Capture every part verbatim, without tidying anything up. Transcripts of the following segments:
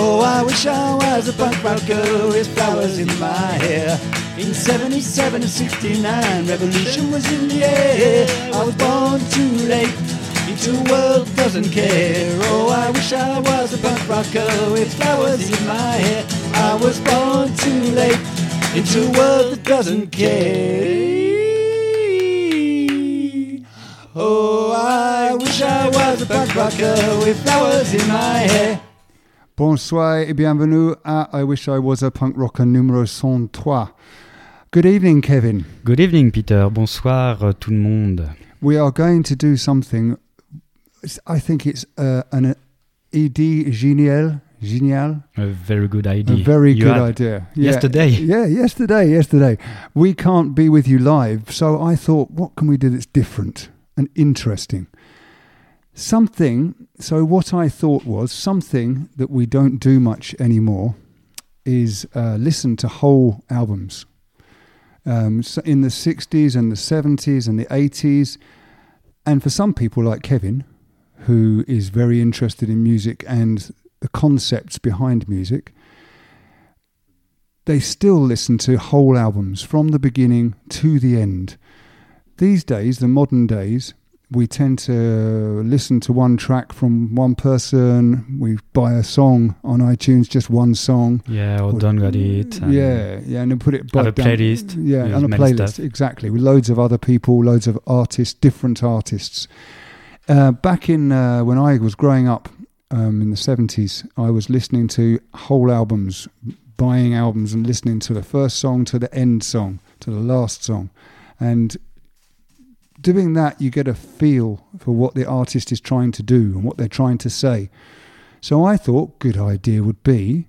Oh, I wish I was a punk rocker with flowers in my hair. In seventy-seven and sixty-nine, revolution was in the air. I was born too late into a world that doesn't care. Oh, I wish I was a punk rocker with flowers in my hair. I was born too late into a world that doesn't care. Oh, I wish I was a punk rocker with flowers in my hair. Bonsoir et bienvenue à I Wish I Was a Punk Rocker numéro cent trois. Good evening, Kevin. Good evening, Peter. Bonsoir, euh, tout le monde. We are going to do something, I think it's uh, an idée géniale. Génial. A very good idea. A very you good idea. Yeah. Yesterday. Yeah, yesterday, yesterday. We can't be with you live, so I thought, what can we do that's different and interesting? Something, so what I thought was something that we don't do much anymore is uh, listen to whole albums. Um, so in the sixties and the seventies and the eighties, and for some people like Kevin, who is very interested in music and the concepts behind music, they still listen to whole albums from the beginning to the end. These days, the modern days, we tend to listen to one track from one person. We buy a song on iTunes, just one song. Yeah, or, or download it. Yeah, yeah, and then put it. Have a down, playlist. Yeah, on a playlist, stuff. Exactly, with loads of other people, loads of artists, different artists. Uh, back in uh, when I was growing up um, in the seventies, I was listening to whole albums, buying albums, and listening to the first song to the end song to the last song, and doing that, you get a feel for what the artist is trying to do and what they're trying to say. So I thought good idea would be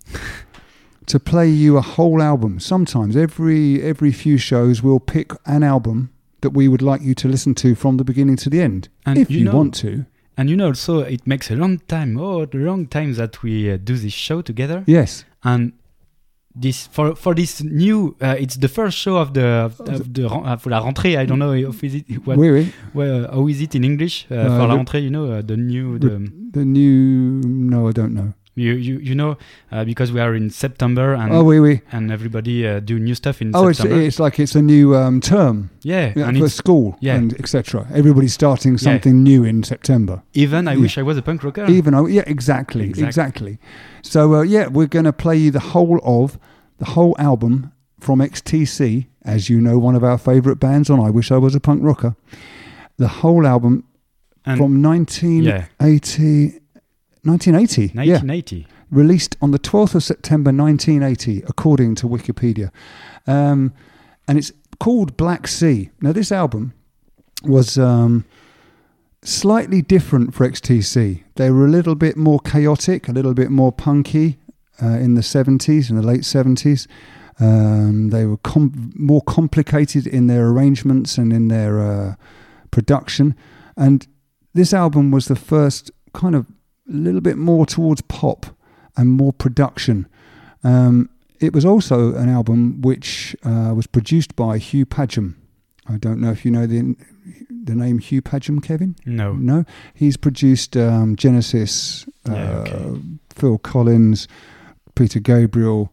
to play you a whole album. Sometimes every every few shows we'll pick an album that we would like you to listen to from the beginning to the end, and if you, you know, want to. And you know, also it makes a long time, oh, a long time that we uh, do this show together. Yes. And this for for this new, uh, it's the first show of the of, of the uh, for la rentrée. I don't know if is it what, oui, oui. Well, how is it in English uh, uh, for la rentrée? You know, uh, the new the the new. No, I don't know. You you you know uh, because we are in September and oh, oui, oui. and everybody uh, do new stuff in oh, September. it's it's like it's a new um, term. Yeah, yeah and for it's, school yeah. and et cetera. Everybody's starting something yeah. new in September. Even I yeah. wish I was a punk rocker. Even I, yeah, exactly, exactly. exactly. So uh, yeah, we're going to play you the whole of the whole album from X T C, as you know, one of our favourite bands on I Wish I Was a Punk Rocker. The whole album and from nineteen eighty. Yeah. nineteen eighty. nineteen eighty. Yeah. Released on the twelfth of September nineteen eighty, according to Wikipedia. Um, and it's called Black Sea. Now, this album was um, slightly different for X T C. They were a little bit more chaotic, a little bit more punky uh, in the seventies, in the late seventies. Um, they were com- more complicated in their arrangements and in their uh, production. And this album was the first kind of a little bit more towards pop and more production. Um, it was also an album which uh, was produced by Hugh Padgham. I don't know if you know the the name Hugh Padgham, Kevin? No. No? He's produced um, Genesis, uh, yeah, okay. Phil Collins, Peter Gabriel,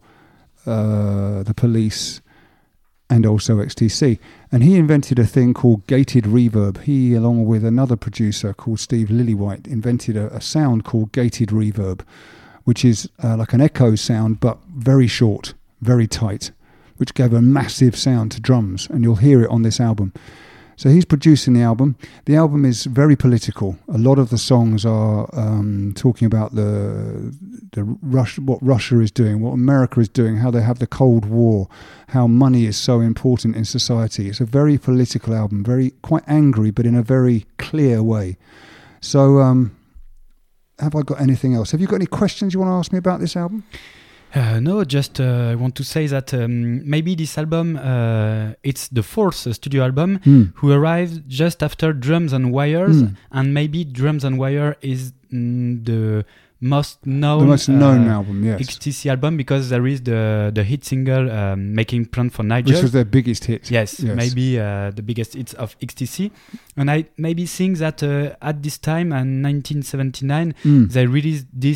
uh, The Police, and also X T C. And he invented a thing called gated reverb. He, along with another producer called Steve Lillywhite, invented a, a sound called gated reverb, which is uh, like an echo sound, but very short, very tight, which gave a massive sound to drums, and you'll hear it on this album. So he's producing the album. The album is very political. A lot of the songs are um, talking about the the Russia, what Russia is doing, what America is doing, how they have the Cold War, how money is so important in society. It's a very political album, very quite angry, but in a very clear way. So, um, have I got anything else? Have you got any questions you want to ask me about this album? Uh, no, just uh, I want to say that um, maybe this album, uh, it's the fourth uh, studio album mm. who arrived just after Drums and Wires, mm. and maybe Drums and Wire is mm, the most known, the most known uh, album, yes. X T C album, because there is the the hit single um, Making Plan for Niger, which was their biggest hit. Yes, yes. maybe uh, the biggest hits of X T C. And I maybe think that uh, at this time, in nineteen seventy-nine, mm. they released this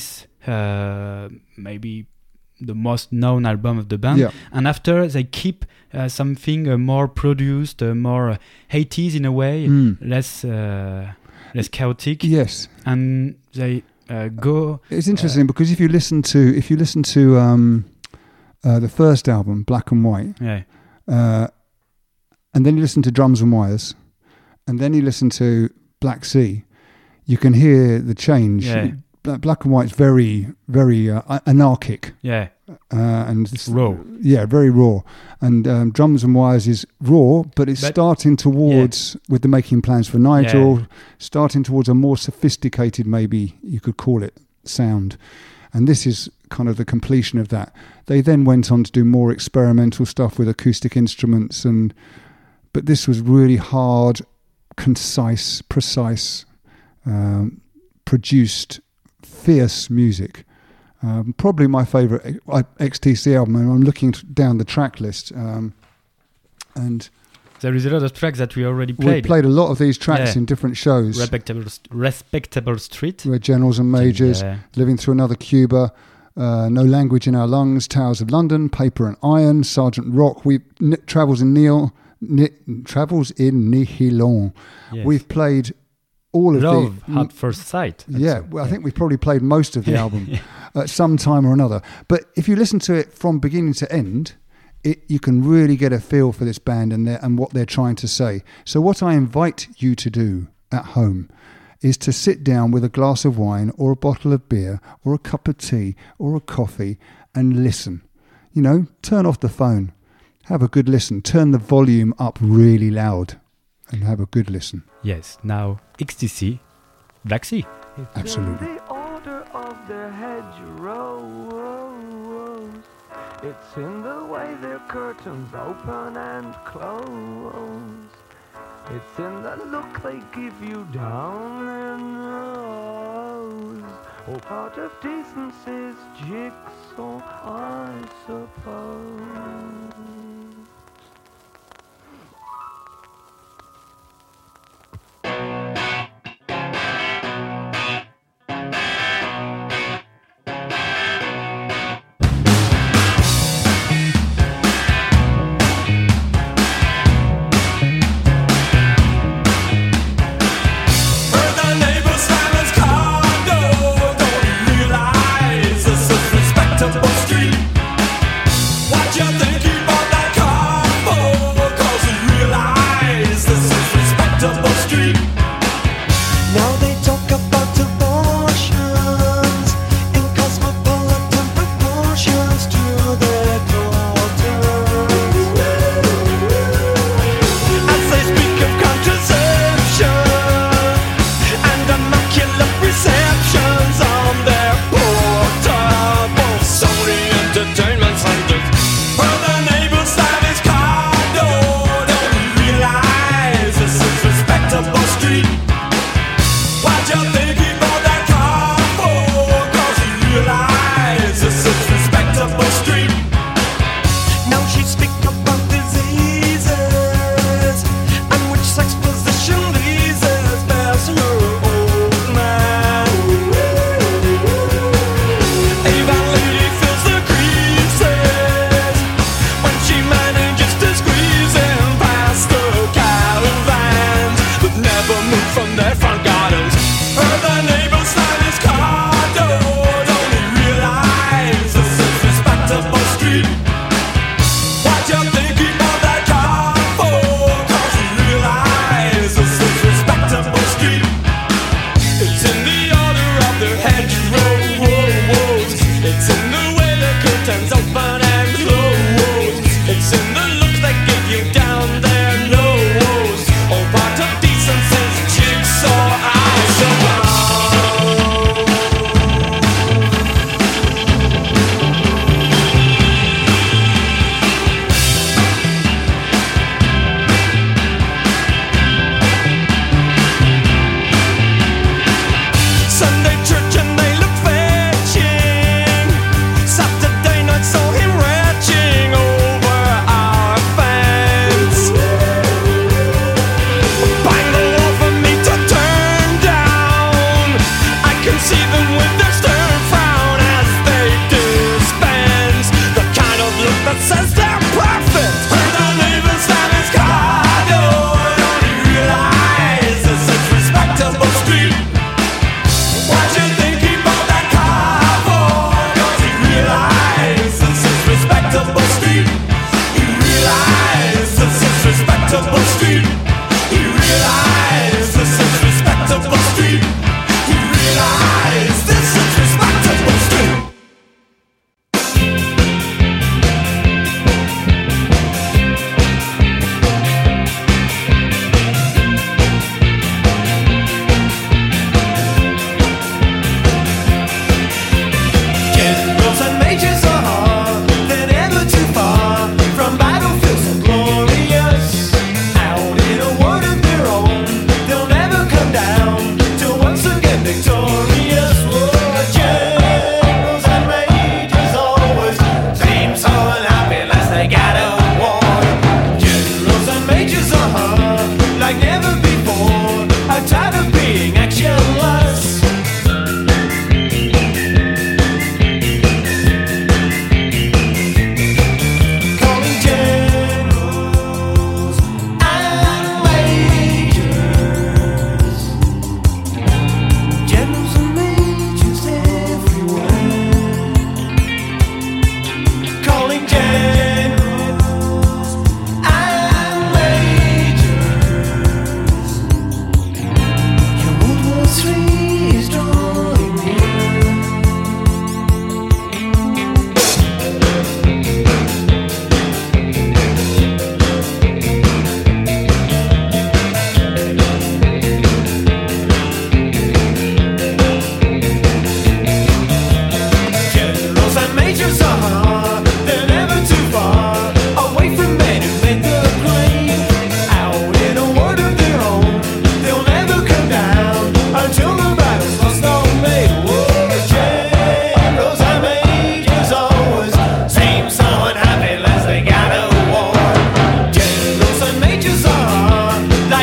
uh, maybe the most known album of the band. Yeah. And after they keep uh, something uh, more produced, uh, more uh, eighties in a way, Mm. less uh, less chaotic, Yes. and they uh, go. It's interesting because if you listen to if you listen to um, uh, the first album, Black and White, Yeah, uh, and then you listen to Drums and Wires, and then you listen to Black Sea, you can hear the change. Yeah. Bla- Black and White's very, very uh, anarchic, yeah, uh, and this, raw. yeah, very raw. And um, Drums and Wires is raw, but it's But- starting towards with the Making Plans for Nigel, Yeah. starting towards a more sophisticated, maybe you could call it, sound. And this is kind of the completion of that. They then went on to do more experimental stuff with acoustic instruments, and but this was really hard, concise, precise, um, produced, fierce music. Um, probably my favourite X T C album, and I'm looking t- down the track list, um, and There is a lot of tracks that we already we played. played a lot of these tracks Yeah. in different shows. Respectable, Respectable Street. We had Generals and Majors, Yeah. Living Through Another Cuba, uh, No Language in Our Lungs, Towers of London, Paper and Iron, Sergeant Rock. We n- Travels in Neil, Ni- Travels in Nihilon. Yes. We've played all of Love the at First Sight. That's yeah, it. well, I think we've probably played most of the Yeah. album at some time or another. But if you listen to it from beginning to end, it, you can really get a feel for this band and their, and what they're trying to say. So what I invite you to do at home is to sit down with a glass of wine or a bottle of beer or a cup of tea or a coffee and listen. You know, turn off the phone. Have a good listen. Turn the volume up really loud and have a good listen. Yes. Now X T C, Black Sea. Absolutely. In the order of their hedgerows. It's in the way their curtains open and close. It's in the look they give you down their nose. Oh, part of decency's jigsaw, I suppose. Heard the neighbor's family's condo. Don't realize this is respectable street. What you think about that?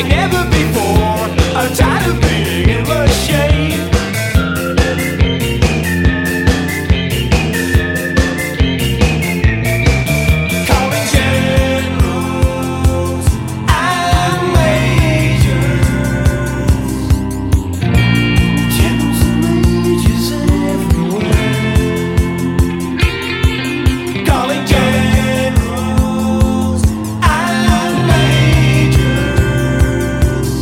like never before. I'm tired of being in the shade. Calling generals and majors. Generals and majors everywhere. Calling generals and majors.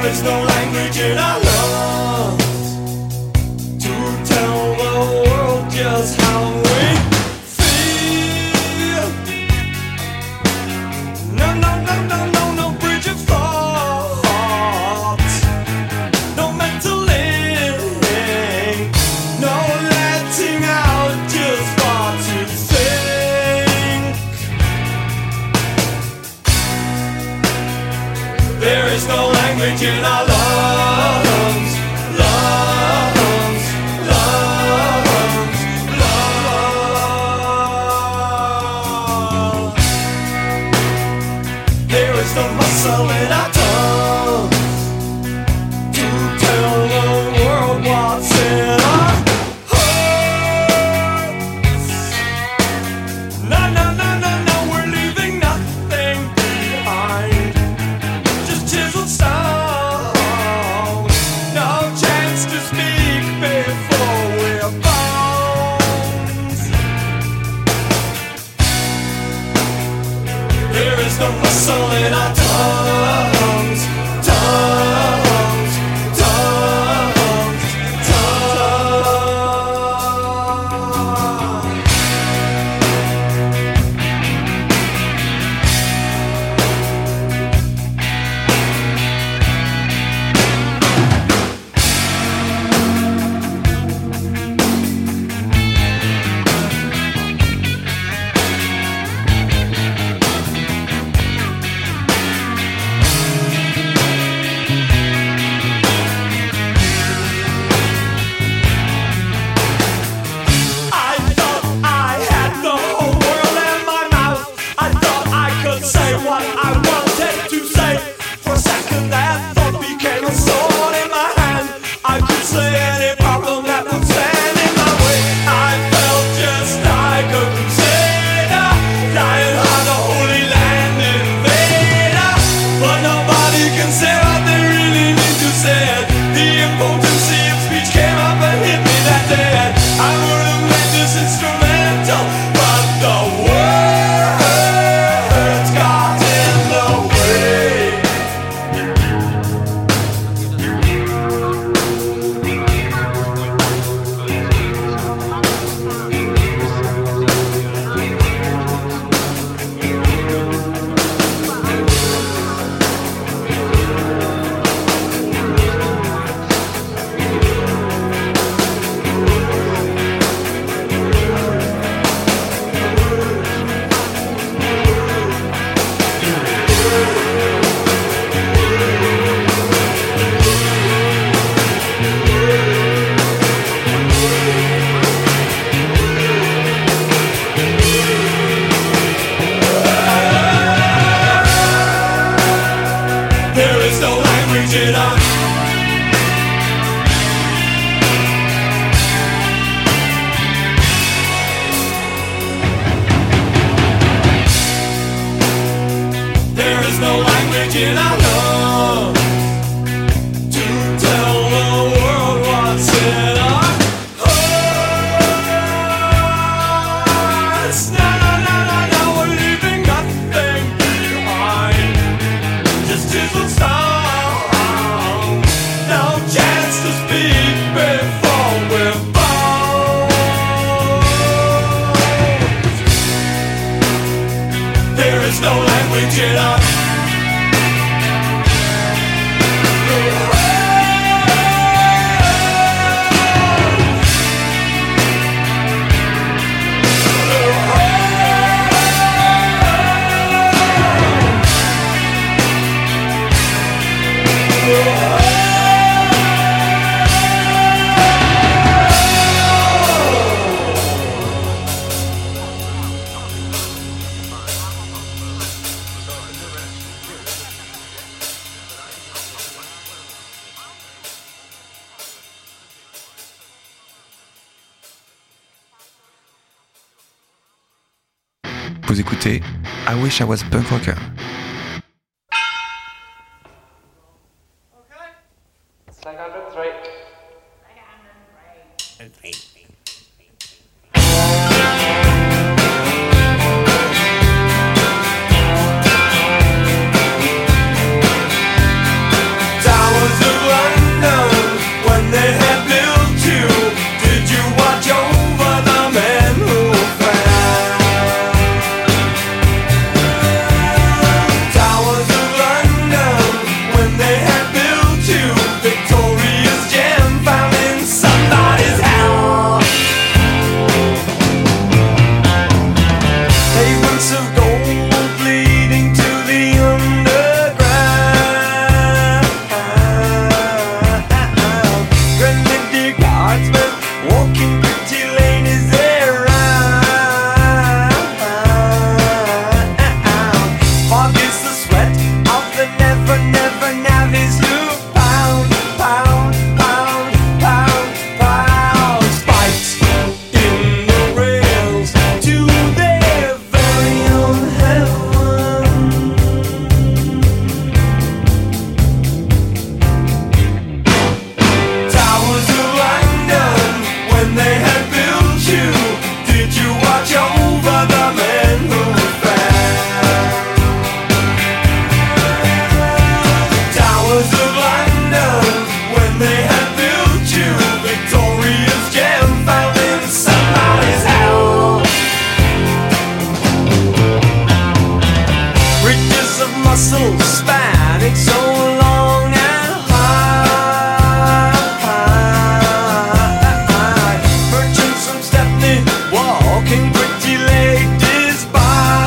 There is no language in our lungs to tell the world just how we feel. No, no, no, no, no, no bridge of thoughts, no mental link, no letting out, just far to think. There is no language in our lungs, lungs, lungs, lungs. There is no muscle in our tongues to tell the world what's in our hearts. No, no, no, no, no, we're leaving nothing behind. Just chiseled stone, no chance to speak before we're bones. There is no muscle in our tongues, tongues, tongues, tongues. I thought I had the whole world in my mouth. I thought I could say what I wanted to say. For a second that thought became a sword in my hand. I could slay any problem that would stand in my way. I felt just like a crusader, flying high the Holy Land invader. But nobody can say what they really need to say. The impotency of speech came up and hit me that day. I would have made this instrumental, but the words got in the way. There is no language in our There is no language in our lungs to tell the world what's in our hearts. No, no, no, no, no, we're leaving nothing behind. Just chiseled stone, no chance to speak before we're bones. There is no language in our Vous écoutez I Wish I Was Punk Rocker. Tower muscles spanning so long and high. Merchants from Stepney walking pretty ladies by.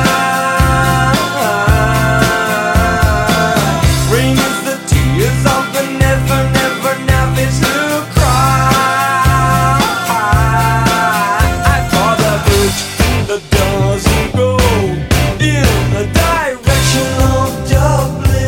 Rain is the tears of the never, never navvies who cry. For the bridge that doesn't go in the direction of Dublin.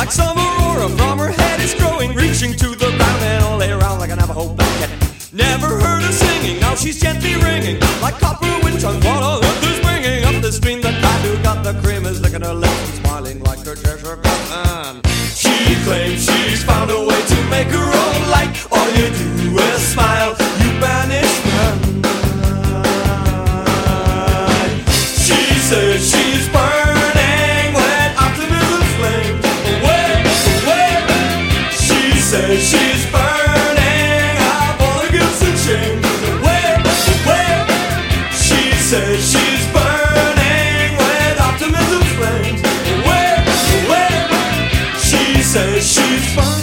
Like some aurora from her head is growing, reaching to the ground and all around like a Navajo blanket. Never heard her singing, now she's gently ringing like copper wind chimes. What on earth is bringing up the stream? The guy who got the cream is licking her lips and smiling like her Cheshire cat. She claims she's found a way to make her own light. All you do is smile, you banish none. She says she's burning with optimism's flame. Away, away. She says she's burning up all her guilt and shame. Away, away. She says she's burning with optimism's flame. Away, away. She says she's burning.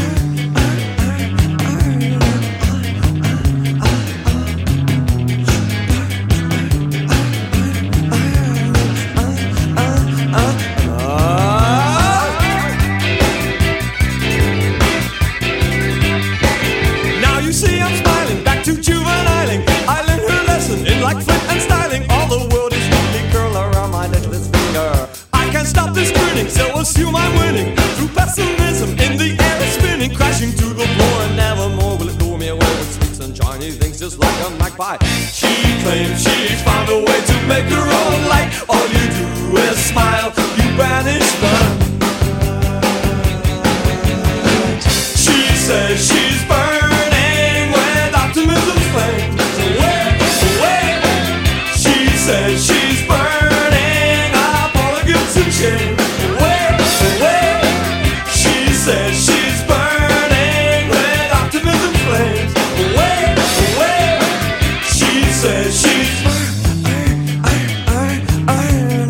Like flip and styling, all the world is really curl around my necklace finger. I can't stop this grinning, so assume I'm winning. Through pessimism, in the air it's spinning, crashing to the floor, and nevermore will it lure me away with sweet sunshine. He thinks just like a magpie. She claims she's found a way to make her own light. All you do is smile, you banish them. She says she's burning with optimism's flame. Says she's burning up all her guilt and shame. Away, away. She says she's burning with optimism flames. Away, away. She says she's burning.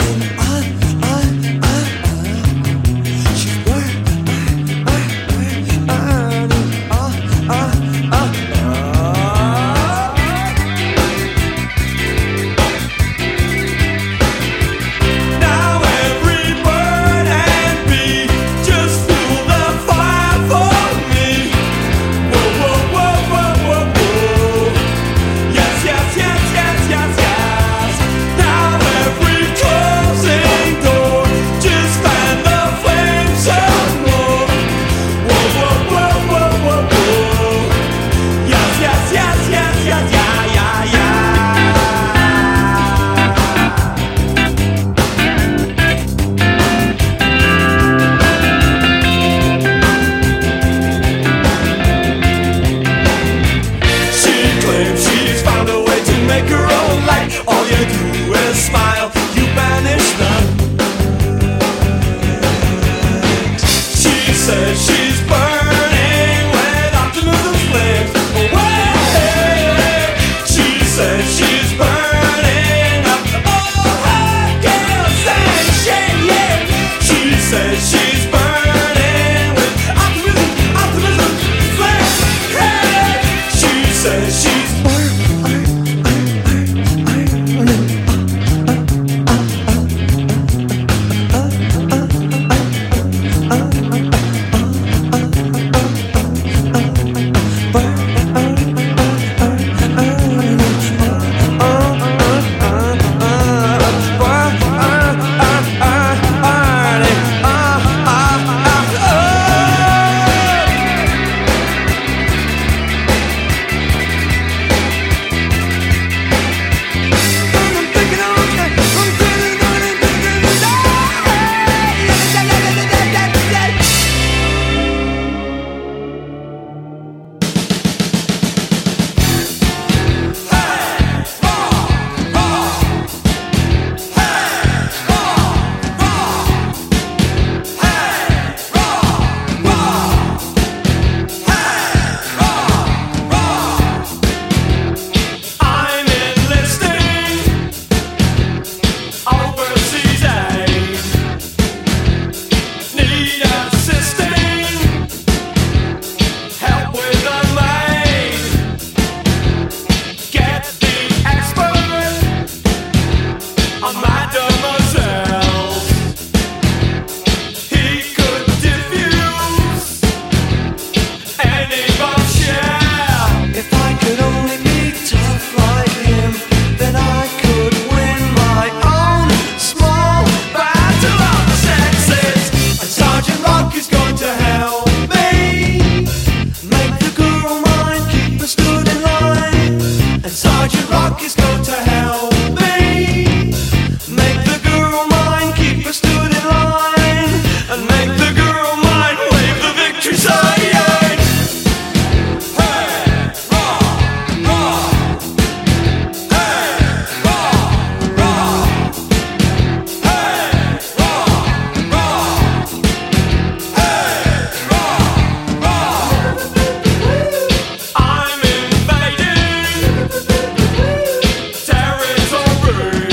Rockies go to help me. Make the girl mine, keep her stood in line, and make the girl mine wave the victory sign. Hey, rock, rock. Hey, rock, rock. Hey, rock, rock. Hey, rock, rock. I'm invading territory.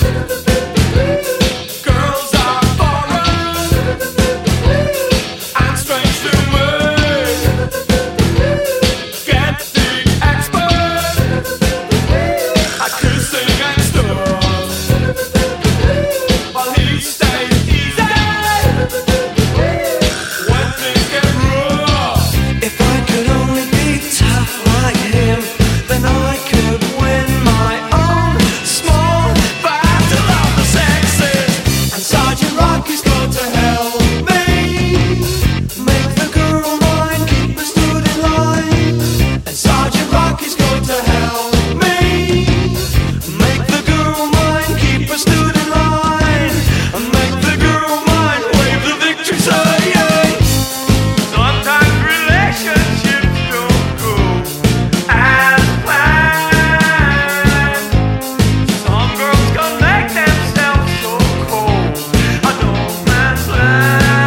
Girls are foreign and strange to me. Get the expert at kissing and stuff, while he stays easy when things get rough. If I could only be tough like him, then I could win my own small battle of the sexes. And Sergeant Rocky's going to help me. Make the girl mine, keep her stood in line. And Sergeant Rocky's going to help me. Make the girl mine, keep her stood in line. And make the girl mine wave the victory sign. Sometimes relationships don't go as planned. Some girls can make themselves so cold, a no man's land.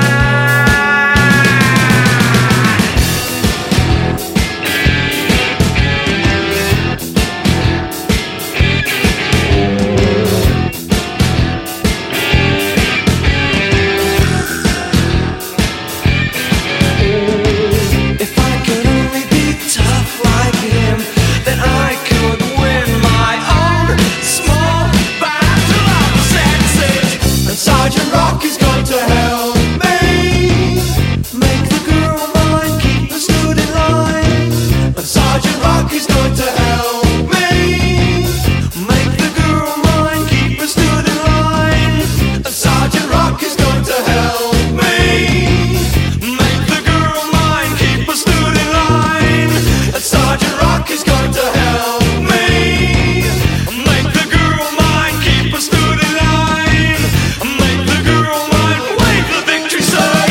If I could only be tough like him, then I could win my own small battle of the sexes. And Sergeant Rocky's going to help me. Make the girl mine, keep her stood in line. And Sergeant Rocky's going to help me. Make the girl mine, keep her stood in line. And Sergeant Rocky's going to help me. Make the girl mine, keep her stood in line. And Sergeant Rocky's going to help me. Make the girl mine, keep her stood in line. Make the girl mine wave the victory sign.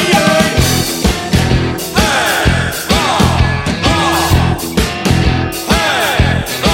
Hey, oh, oh. Hey, oh,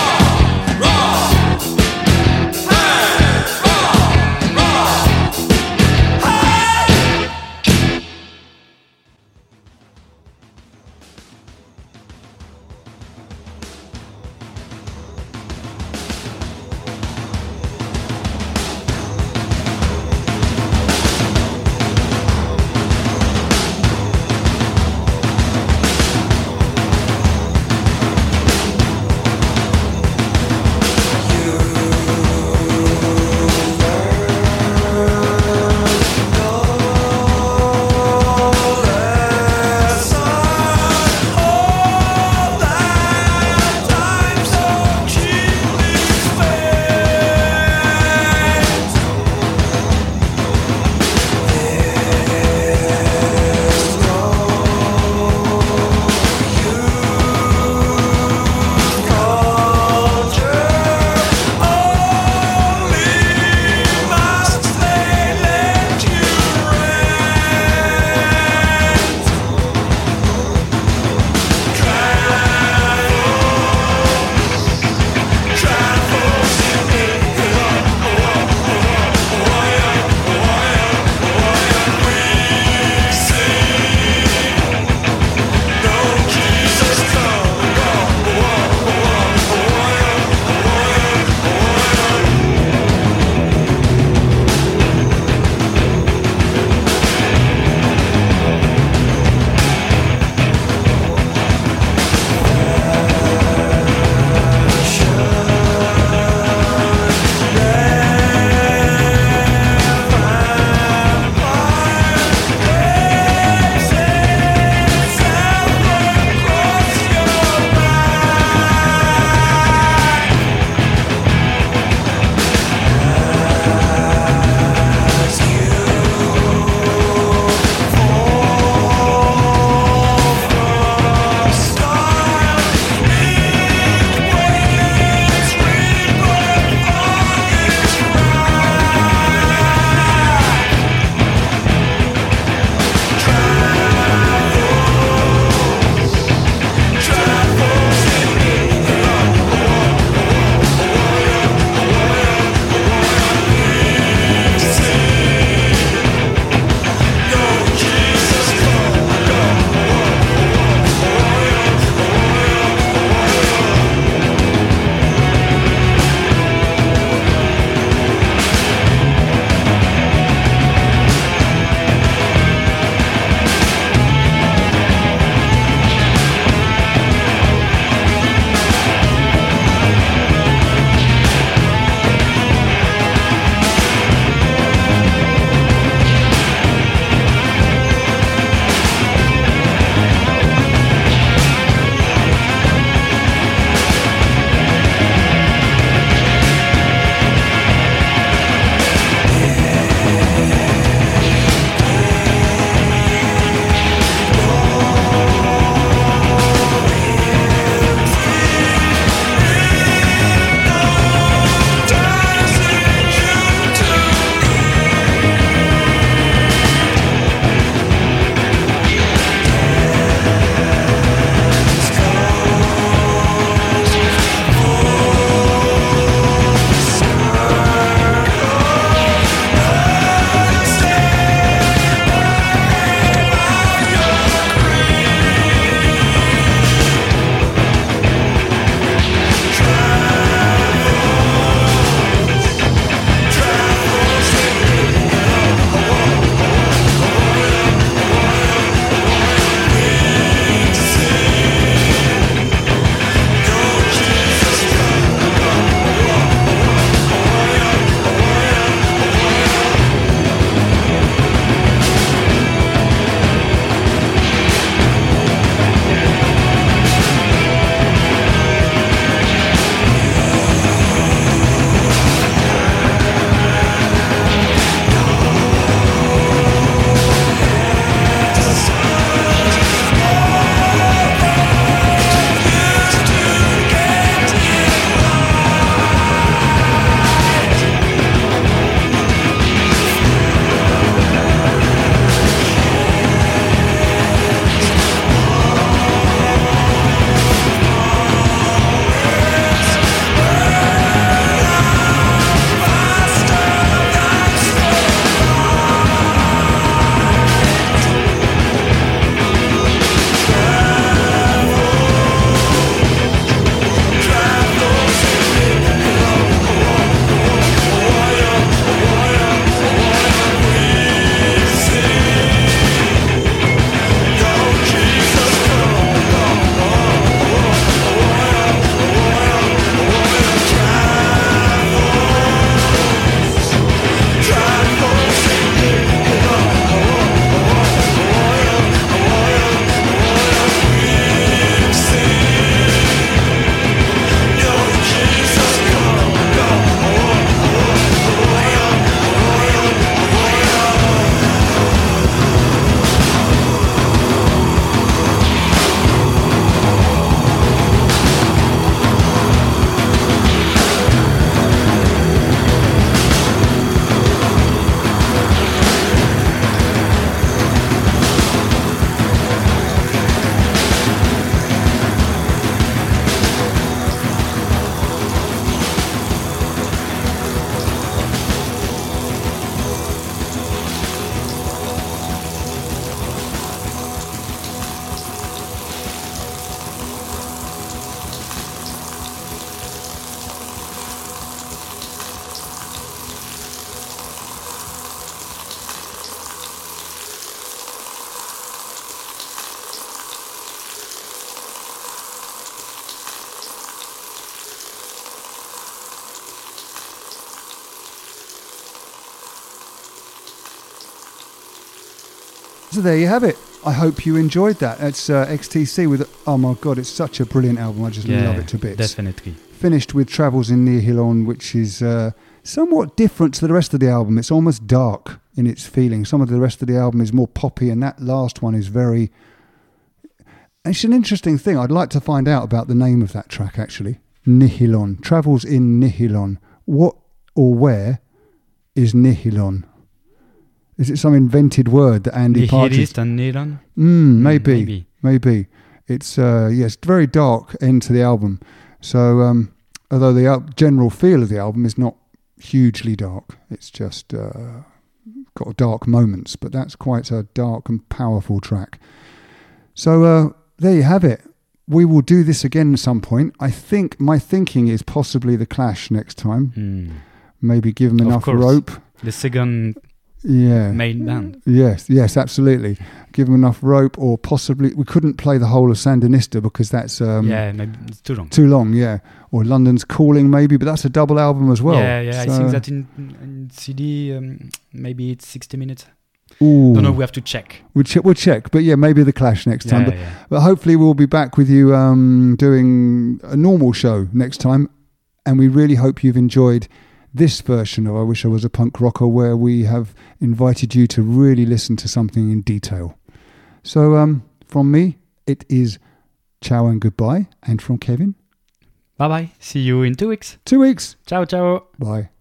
So there you have it. I hope you enjoyed that. It's uh, X T C with, oh my God, it's such a brilliant album. I just Yeah, love it to bits. definitely. Finished with Travels in Nihilon, which is uh, somewhat different to the rest of the album. It's almost dark in its feeling. Some of the rest of the album is more poppy, and that last one is very... It's an interesting thing. I'd like to find out about the name of that track, actually. Nihilon. Travels in Nihilon. What or where is Nihilon? Is it some invented word that Andy Partridge... Nihilist and Nihilon? Mm, maybe, maybe. maybe. It's, uh, yes, very dark end to the album. So, um, although the al- general feel of the album is not hugely dark, it's just uh, got dark moments, but that's quite a dark and powerful track. So, uh, there you have it. We will do this again at some point. I think my thinking is possibly the Clash next time. Mm. Maybe give them Of enough course. rope. The second Yeah. main band. Yes, yes, absolutely. Give them enough rope, or possibly we couldn't play the whole of Sandinista because that's um, yeah, maybe it's too long. too long. Yeah, or London's Calling maybe, but that's a double album as well. yeah, yeah. I So- think that in, in C D, um, maybe it's sixty minutes. Ooh, Don't know. We have to check. we'll, ch- we'll check, but yeah, maybe the Clash next time. Yeah, But, yeah. but hopefully we'll be back with you um, doing a normal show next time, and we really hope you've enjoyed this version of I Wish I Was a Punk Rocker, where we have invited you to really listen to something in detail. So um, from me, it is ciao and goodbye, and from Kevin, Bye bye. See you in two weeks. two weeks. Ciao, ciao. Bye.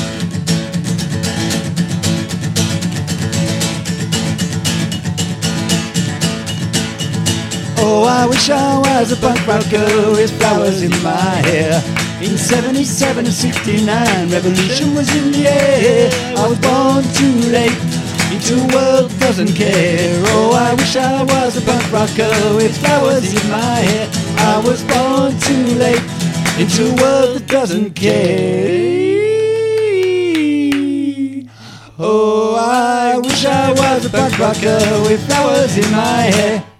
Oh, I wish I was a punk rocker with flowers in my hair. In seventy-seven and sixty-nine, revolution was in the air. I was born too late into a world that doesn't care. Oh, I wish I was a punk rocker with flowers in my hair. I was born too late into a world that doesn't care. Oh, I wish I was a punk rocker with flowers in my hair.